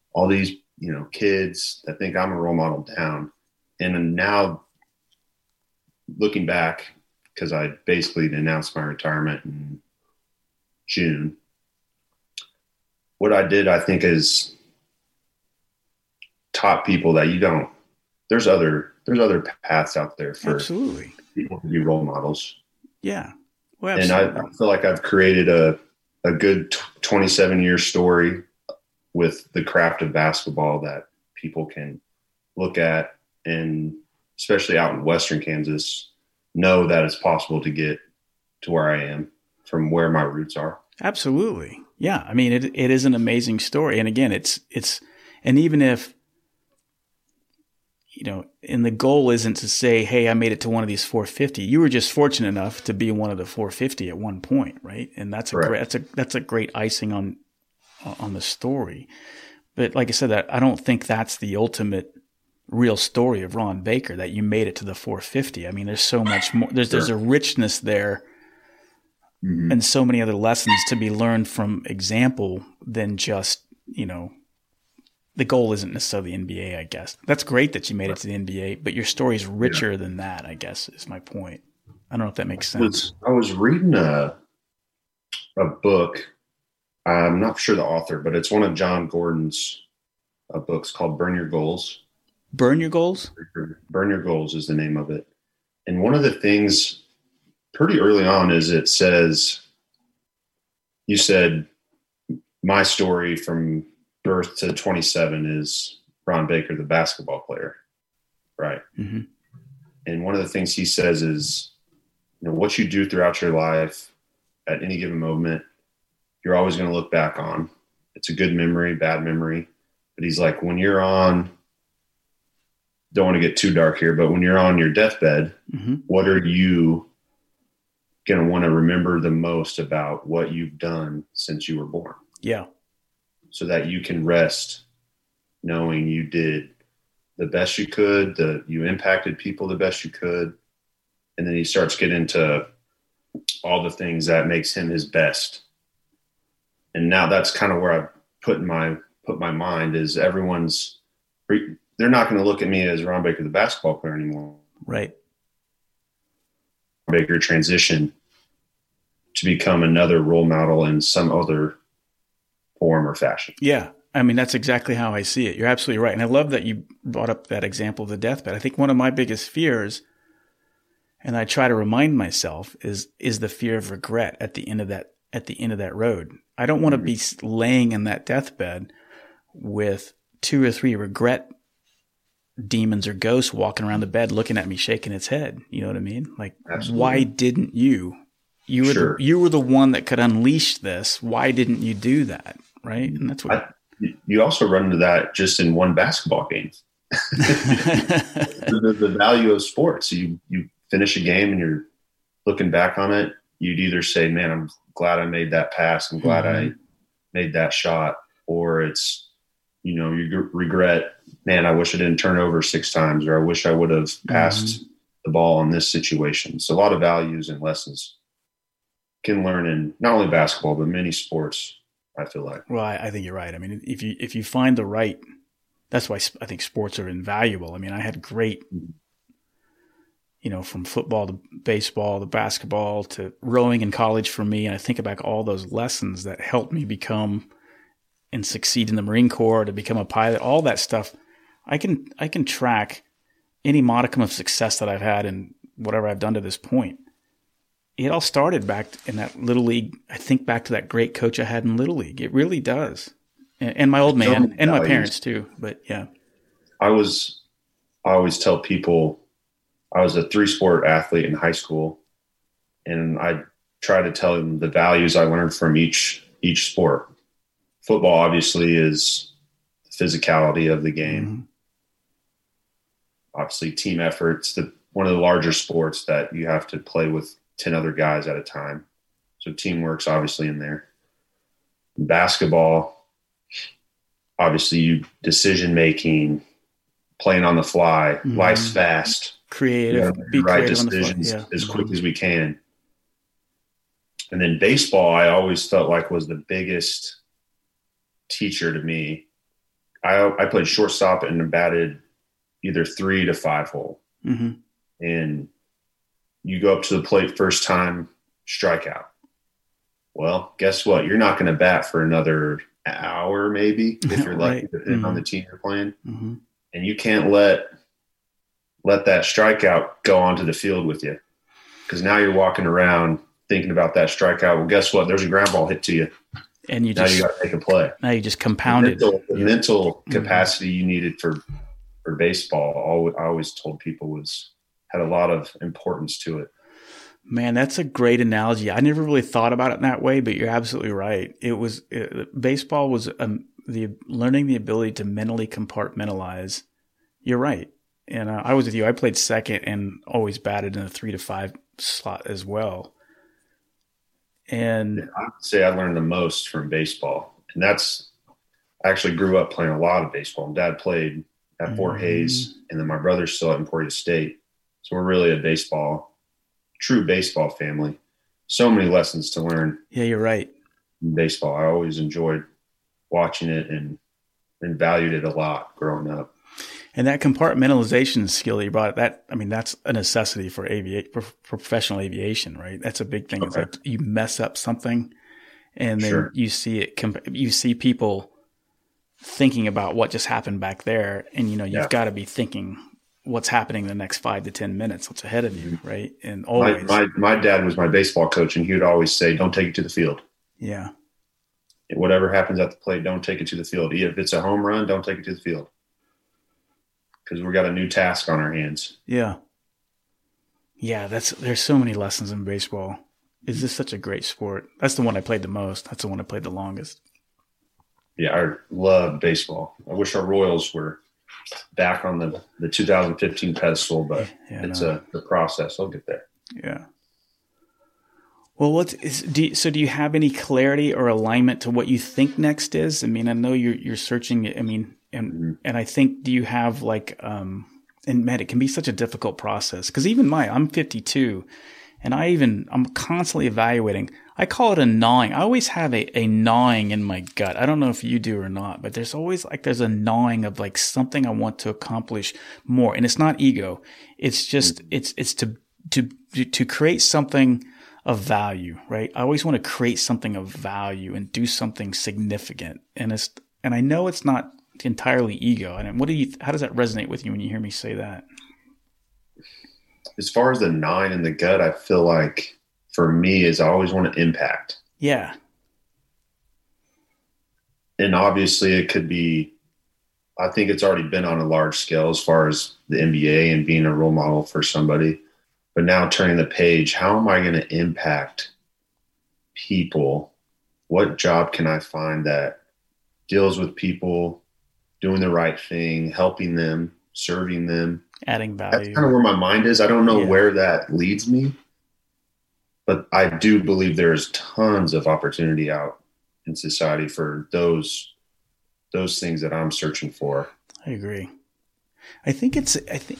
kids that think I'm a role model down. And now looking back, because I basically announced my retirement in June, what I did, I think, is taught people that there's other paths out there for absolutely people to be role models. Yeah. Well, and I feel like I've created a good 27-year story with the craft of basketball that people can look at, and especially out in Western Kansas, know that it's possible to get to where I am from where my roots are. Absolutely. Yeah. I mean, it is an amazing story. And again, it's, and even if, and the goal isn't to say, hey, I made it to one of these 450. You were just fortunate enough to be one of the 450 at one point, right? And that's a great icing on the story. But like I said, that I don't think that's the ultimate real story of Ron Baker, that you made it to the 450. I mean, there's so much more. There's a richness there, and so many other lessons to be learned from example than just, the goal isn't necessarily the NBA, I guess. That's great that you made it to the NBA, but your story is richer than that, I guess, is my point. I don't know if that makes sense. I was reading a book. I'm not sure the author, but it's one of John Gordon's books called Burn Your Goals. Burn Your Goals? Burn Your Goals is the name of it. And one of the things pretty early on is it says, you said my story from birth to 27 is Ron Baker, the basketball player. Right. Mm-hmm. And one of the things he says is, what you do throughout your life at any given moment, you're always going to look back on. It's a good memory, bad memory. But he's like, when you're on, don't want to get too dark here, but when you're on your deathbed, mm-hmm. what are you going to want to remember the most about what you've done since you were born? Yeah. So that you can rest knowing you did the best you could, you impacted people the best you could. And then he starts getting into all the things that makes him his best. And now that's kind of where I put my mind is they're not going to look at me as Ron Baker, the basketball player anymore. Right. Baker transition to become another role model in some other form or fashion. Yeah. I mean, that's exactly how I see it. You're absolutely right. And I love that you brought up that example of the deathbed. I think one of my biggest fears, and I try to remind myself, is the fear of regret at the end of that road. I don't want to be laying in that deathbed with 2 or 3 regret demons or ghosts walking around the bed looking at me shaking its head. You know what I mean? Like, absolutely. Why didn't you? You were the one that could unleash this. Why didn't you do that? Right? And that's what you also run into that just in one basketball game. the value of sports. You finish a game and you're looking back on it. You'd either say, man, I'm glad I made that pass. I'm glad I made that shot. Or it's, you regret, man, I wish I didn't turn over 6 times, or I wish I would have passed the ball in this situation. So a lot of values and lessons can learn in not only basketball, but many sports, I feel like. Well, I think you're right. I mean, if you find the right, that's why I think sports are invaluable. I mean, I had great, from football to baseball to basketball to rowing in college for me. And I think about all those lessons that helped me become and succeed in the Marine Corps, to become a pilot, all that stuff. I can track any modicum of success that I've had in whatever I've done to this point. It all started back in that Little League. I think back to that great coach I had in Little League. It really does. And my old man and my parents too. But yeah. I always tell people I was a 3-sport athlete in high school, and I try to tell them the values I learned from each sport. Football obviously is the physicality of the game. Mm-hmm. Obviously team efforts, one of the larger sports that you have to play with 10 other guys at a time. So teamwork's obviously in there. Basketball, obviously decision-making, playing on the fly, life's fast. Creative. Be right decisions as quick as we can. And then baseball, I always felt like was the biggest teacher to me. I played shortstop and batted either 3 to 5 hole. Mm-hmm. And you go up to the plate first time, strikeout. Well, guess what? You're not going to bat for another hour, maybe, if you're lucky, depending on the team you're playing. Mm-hmm. And you can't let that strikeout go onto the field with you, because now you're walking around thinking about that strikeout. Well, guess what? There's a ground ball hit to you. And you got to make a play. Now you just compounded. The mental capacity you needed for baseball, I always told people had a lot of importance to it. Man, that's a great analogy. I never really thought about it in that way, but you're absolutely right. Baseball was learning the ability to mentally compartmentalize. You're right. And I was with you. I played second and always batted in the 3 to 5 slot as well. And I would say I learned the most from baseball. And I actually grew up playing a lot of baseball. Dad played at Fort Hays, and then my brother's still at Emporia State. So we're really a true baseball family. So many lessons to learn. Yeah, you're right. In baseball. I always enjoyed watching it and valued it a lot growing up. And that compartmentalization skill you brought, that's a necessity for professional aviation, right? That's a big thing. Okay. It's like you mess up something, and then you see it. You see people thinking about what just happened back there, and you've got to be thinking what's happening the next 5 to 10 minutes, what's ahead of you, right? And always, my dad was my baseball coach, and he would always say, "Don't take it to the field." Yeah. whatever happens at the plate, don't take it to the field. If it's a home run, don't take it to the field, because we got a new task on our hands. Yeah. Yeah, there's so many lessons in baseball. It's just such a great sport. That's the one I played the most. That's the one I played the longest. Yeah, I love baseball. I wish our Royals were back on the 2015 pedestal, but it's the process. They'll get there. Yeah. Well, do you have any clarity or alignment to what you think next is? I mean, I know you're searching. I mean, and I think, do you have and man, it can be such a difficult process, because even I'm 52, and I'm constantly evaluating. I call it a gnawing. I always have a gnawing in my gut. I don't know if you do or not, but there's always there's a gnawing of something I want to accomplish more. And it's not ego. It's just, it's to create something of value, right? I always want to create something of value and do something significant. And I know it's not entirely ego. And how does that resonate with you when you hear me say that? As far as the gnawing in the gut, I feel like for me is I always want to impact. Yeah. And obviously it could be, I think it's already been on a large scale as far as the NBA and being a role model for somebody. But now turning the page, how am I going to impact people? What job can I find that deals with people, doing the right thing, helping them, serving them? Adding value. That's kind of where my mind is. I don't know where that leads me, but I do believe there's tons of opportunity out in society for those things that I'm searching for. I agree. I do think it's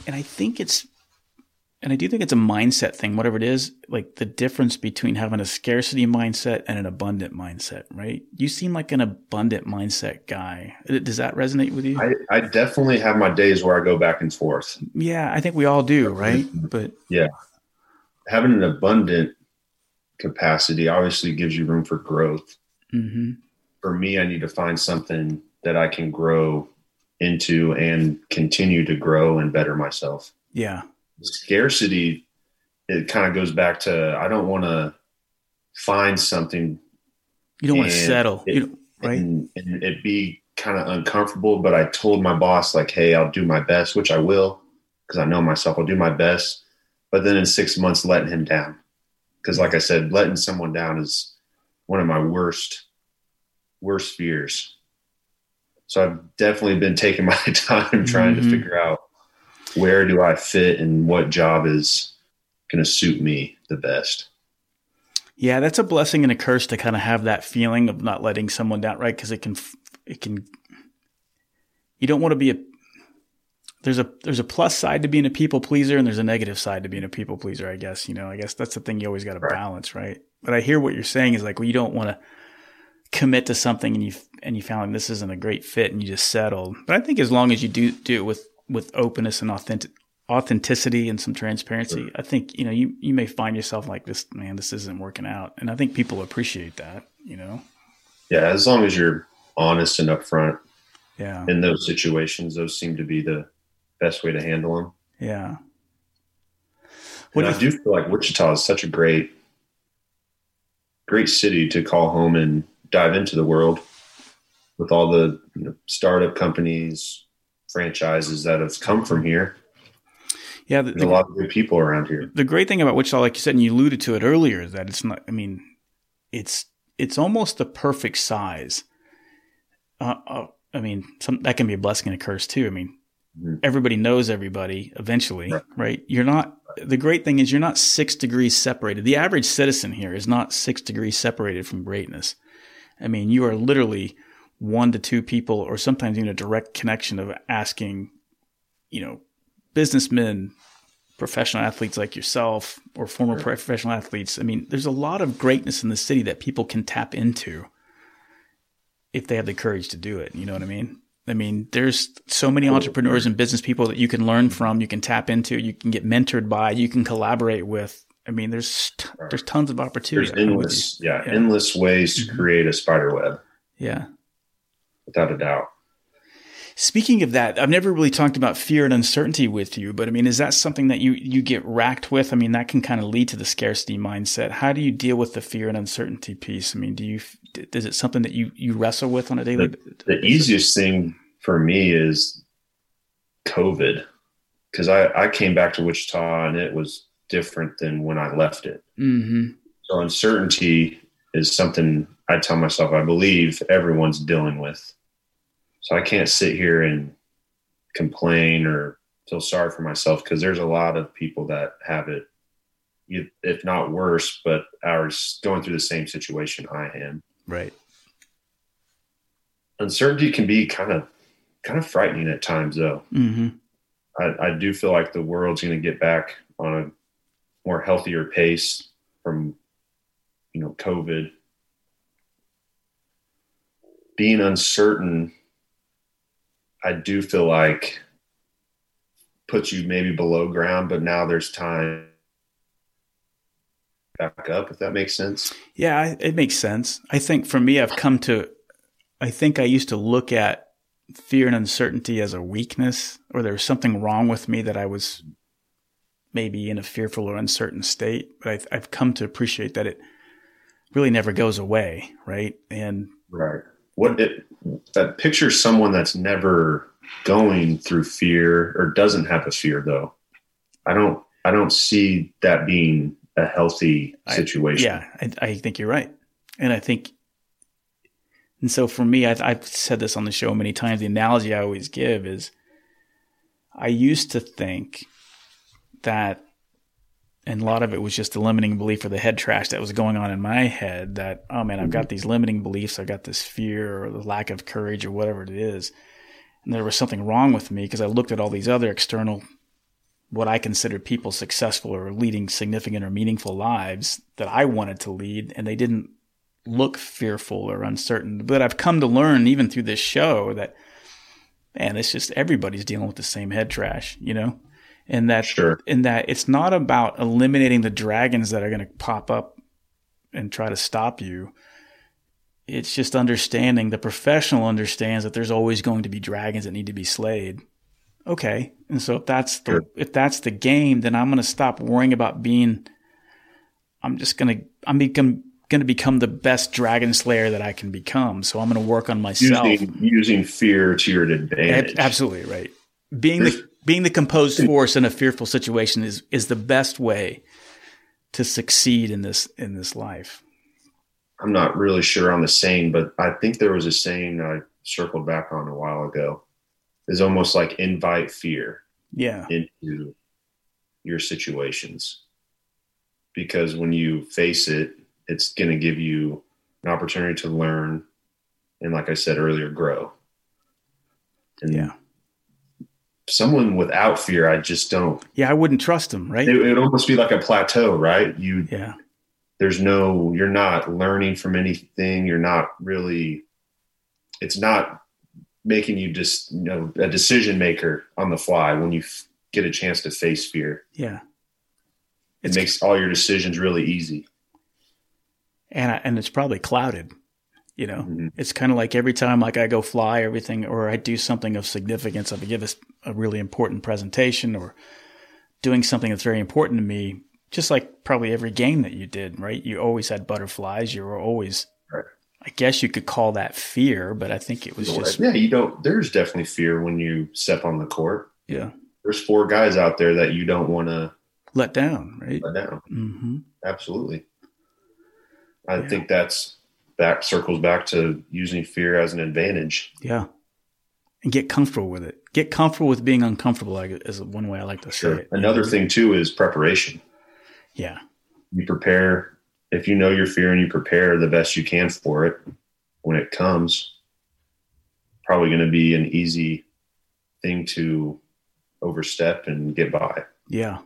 a mindset thing, whatever it is, like the difference between having a scarcity mindset and an abundant mindset, right? You seem like an abundant mindset guy. Does that resonate with you? I definitely have my days where I go back and forth. Yeah, I think we all do, right? But yeah, having an abundant capacity obviously gives you room for growth. Mm-hmm. For me, I need to find something that I can grow into and continue to grow and better myself. Yeah. Scarcity, it kind of goes back to, I don't want to find something. You don't want to settle, right? And it be kind of uncomfortable, but I told my boss, hey, I'll do my best, which I will, because I know myself, I'll do my best. But then in 6 months, letting him down. Because like I said, letting someone down is one of my worst fears. So I've definitely been taking my time trying to figure out, where do I fit and what job is going to suit me the best? Yeah, that's a blessing and a curse to kind of have that feeling of not letting someone down, right? Because it can, you don't want to be there's a plus side to being a people pleaser, and there's a negative side to being a people pleaser, I guess. I guess that's the thing you always got to balance, right? But I hear what you're saying is you don't want to commit to something and you found this isn't a great fit and you just settled. But I think as long as you do it with openness and authenticity and some transparency, I think, you may find yourself this isn't working out. And I think people appreciate that, Yeah. As long as you're honest and upfront. Yeah. In those situations, those seem to be the best way to handle them. Yeah. I do feel like Wichita is such a great city to call home and dive into the world with all the startup companies, franchises that have come from here. Yeah, there's a lot of good people around here. The great thing about Wichita, like you said, and you alluded to it earlier, is that it's not. It's almost the perfect size. That can be a blessing and a curse too. Everybody knows everybody eventually, right? You're not. The great thing is you're not 6 degrees separated. The average citizen here is not 6 degrees separated from greatness. You are literally 1 to 2 people, or sometimes even a direct connection of asking, businessmen, professional athletes like yourself, or former professional athletes. There's a lot of greatness in the city that people can tap into if they have the courage to do it. You know what I mean? There's so many entrepreneurs and business people that you can learn from, you can tap into, you can get mentored by, you can collaborate with. There's tons of opportunity. There's endless ways to create a spider web. Yeah. Without a doubt. Speaking of that, I've never really talked about fear and uncertainty with you, but I mean, is that something that you get racked with? I mean, that can kind of lead to the scarcity mindset. How do you deal with the fear and uncertainty piece? I mean, is it something that you wrestle with on a daily basis? The easiest thing for me is COVID, because I came back to Wichita and it was different than when I left it. Mm-hmm. So uncertainty is something I tell myself I believe everyone's dealing with. So I can't sit here and complain or feel sorry for myself, because there's a lot of people that have it, if not worse, but are going through the same situation I am. Right. Uncertainty can be kind of frightening at times, though. Mm-hmm. I do feel like the world's going to get back on a more healthier pace from, COVID. Being uncertain, I do feel like puts you maybe below ground, but now there's time back up, if that makes sense. Yeah, it makes sense. I think for me, I think I used to look at fear and uncertainty as a weakness, or there was something wrong with me that I was maybe in a fearful or uncertain state. But I've come to appreciate that it really never goes away, right? And right. That pictures someone that's never going through fear or doesn't have a fear, though. I don't see that being a healthy situation. I think you're right. And so for me, I've said this on the show many times, the analogy I always give is I used to think that, and a lot of it was just the limiting belief or the head trash that was going on in my head, that, oh man, I've got these limiting beliefs. I've got this fear or the lack of courage or whatever it is. And there was something wrong with me because I looked at all these other external, what I considered people successful or leading significant or meaningful lives that I wanted to lead, and they didn't look fearful or uncertain. But I've come to learn, even through this show, that, man, it's just everybody's dealing with the same head trash, And that, sure. And that it's not about eliminating the dragons that are going to pop up and try to stop you. It's just understanding, the professional understands that there's always going to be dragons that need to be slayed. Okay. And so if that's the game, then I'm going to stop worrying about I'm going to become the best dragon slayer that I can become. So I'm going to work on myself. Using fear to your advantage. Absolutely right. Being the composed force in a fearful situation is the best way to succeed in this life. I'm not really sure on the saying, but I think there was a saying I circled back on a while ago. It's almost like invite fear into your situations. Because when you face it, it's going to give you an opportunity to learn. And like I said earlier, grow. And someone without fear, I just don't. Yeah, I wouldn't trust them, right? It would almost be like a plateau, right? You're not learning from anything. You're not really, it's not making you just, a decision maker on the fly when you get a chance to face fear. Yeah. It makes all your decisions really easy. And it's probably clouded, Mm-hmm. It's kind of like every time I go fly everything, or I do something of significance, I give a really important presentation or doing something that's very important to me, just like probably every game that you did, right? You always had butterflies. You were always, right. I guess you could call that fear, but I think it was just. Yeah, there's definitely fear when you step on the court. Yeah. There's 4 guys out there that you don't want to let down, right? Let down. Mm-hmm. Absolutely. I think that circles back to using fear as an advantage. Yeah. And get comfortable with it. Get comfortable with being uncomfortable, is one way I like to say it. Another thing too is preparation. Yeah. You prepare. If you know your fear and you prepare the best you can for it, when it comes, probably going to be an easy thing to overstep and get by. Yeah.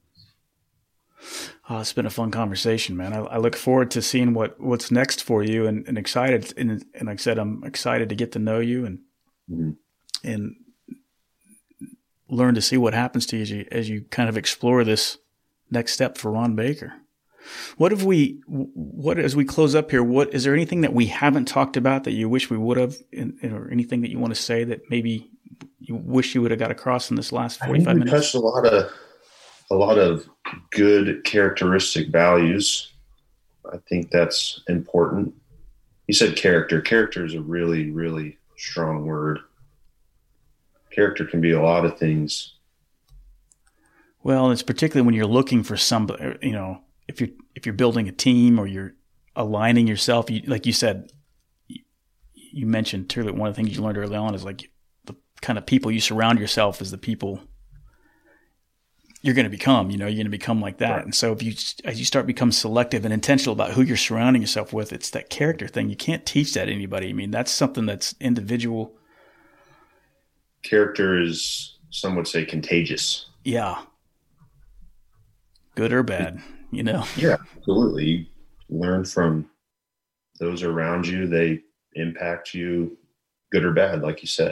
Oh, it's been a fun conversation, man. I look forward to seeing what's next for you, and excited. And like I said, I'm excited to get to know you and learn to see what happens to you as you kind of explore this next step for Ron Baker. As we close up here, is there anything that we haven't talked about that you wish we would have, or anything that you want to say that maybe you wish you would have got across in this last 45 I think we minutes? touched a lot of good characteristic values. I think that's important. You said character. Character is a really, really strong word. Character can be a lot of things. Well, it's particularly when you're looking for somebody, if you're building a team or you're aligning yourself, like you said, you mentioned too that one of the things you learned early on is like the kind of people you surround yourself is the people you're going to become. You're going to become like that. Right. And so as you start becoming selective and intentional about who you're surrounding yourself with, it's that character thing. You can't teach that to anybody. I mean, that's something that's individual. Character is, some would say, contagious. Yeah. Good or bad, Yeah, absolutely. You learn from those around you. They impact you, good or bad, like you said.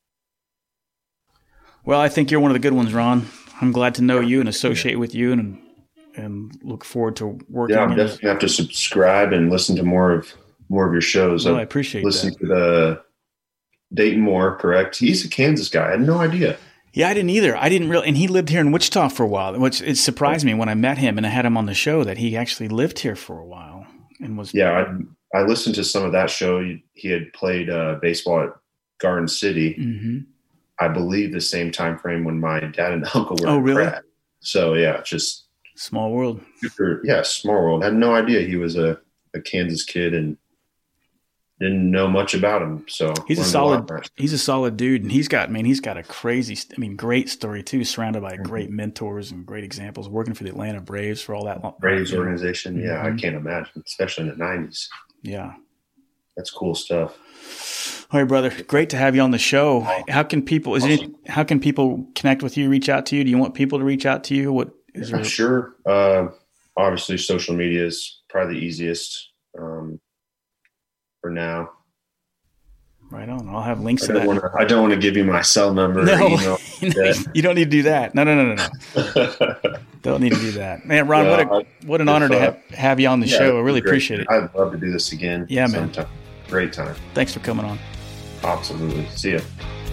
Well, I think you're one of the good ones, Ron. I'm glad to know you and associate with you and look forward to working. Yeah, I'm definitely have to subscribe and listen to more of your shows. Well, I appreciate that. Listen to the Dayton Moore, correct? He's a Kansas guy. I had no idea. Yeah, I didn't either. I didn't really, and he lived here in Wichita for a while, which it surprised me when I met him and I had him on the show that he actually lived here for a while and was. Yeah, I listened to some of that show. He had played baseball at Garden City. Mm-hmm. I believe the same time frame when my dad and uncle were. Oh, really? Pratt. So yeah, just small world. Small world. I had no idea he was a Kansas kid and didn't know much about him. So he's a solid dude, and he's got a crazy, great story too, surrounded by great mentors and great examples, working for the Atlanta Braves for all that long. Braves organization. Yeah, I can't imagine, especially in the 90s. Yeah. That's cool stuff. All right, brother. Great to have you on the show. How can people how can people connect with you, reach out to you? Do you want people to reach out to you? What is there? Sure. Obviously social media is probably the easiest for now. Right on. I'll have links to that. I don't want to give you my cell number. No, you don't need to do that. No. Don't need to do that. Man, Ron, what an honor to have you on the show. I really appreciate it. I'd love to do this again. Yeah, man. Sometime. Great time. Thanks for coming on. Absolutely. See ya.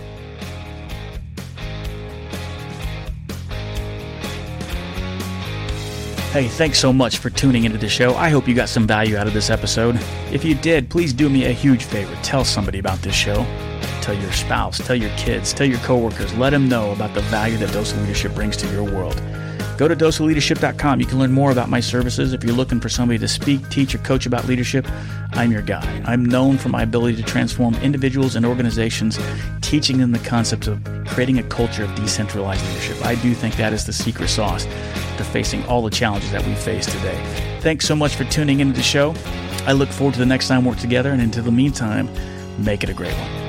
Hey, thanks so much for tuning into the show. I hope you got some value out of this episode. If you did, please do me a huge favor. Tell somebody about this show. Tell your spouse, tell your kids, tell your coworkers. Let them know about the value that Dose of Leadership brings to your world. Go to doseofleadership.com. You can learn more about my services. If you're looking for somebody to speak, teach, or coach about leadership, I'm your guy. I'm known for my ability to transform individuals and organizations, teaching them the concept of creating a culture of decentralized leadership. I do think that is the secret sauce to facing all the challenges that we face today. Thanks so much for tuning into the show. I look forward to the next time we're together, and until the meantime, make it a great one.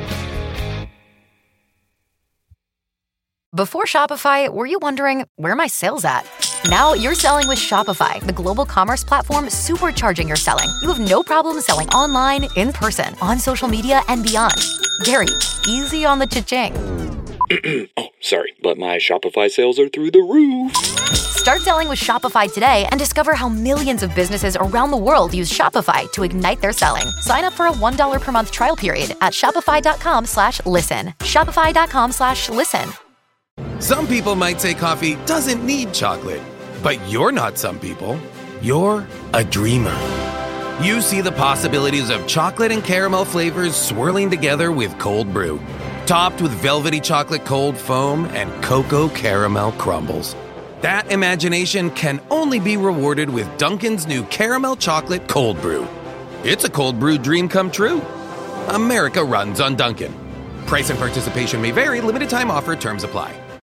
Before Shopify, were you wondering, where are my sales at? Now you're selling with Shopify, the global commerce platform supercharging your selling. You have no problem selling online, in person, on social media, and beyond. Gary, easy on the cha-ching. Oh, sorry, but my Shopify sales are through the roof. Start selling with Shopify today and discover how millions of businesses around the world use Shopify to ignite their selling. Sign up for a $1 per month trial period at shopify.com/listen. Shopify.com/listen. Some people might say coffee doesn't need chocolate, but you're not some people. You're a dreamer. You see the possibilities of chocolate and caramel flavors swirling together with cold brew, topped with velvety chocolate cold foam and cocoa caramel crumbles. That imagination can only be rewarded with Dunkin's new caramel chocolate cold brew. It's a cold brew dream come true. America runs on Dunkin'. Price and participation may vary. Limited time offer. Terms apply.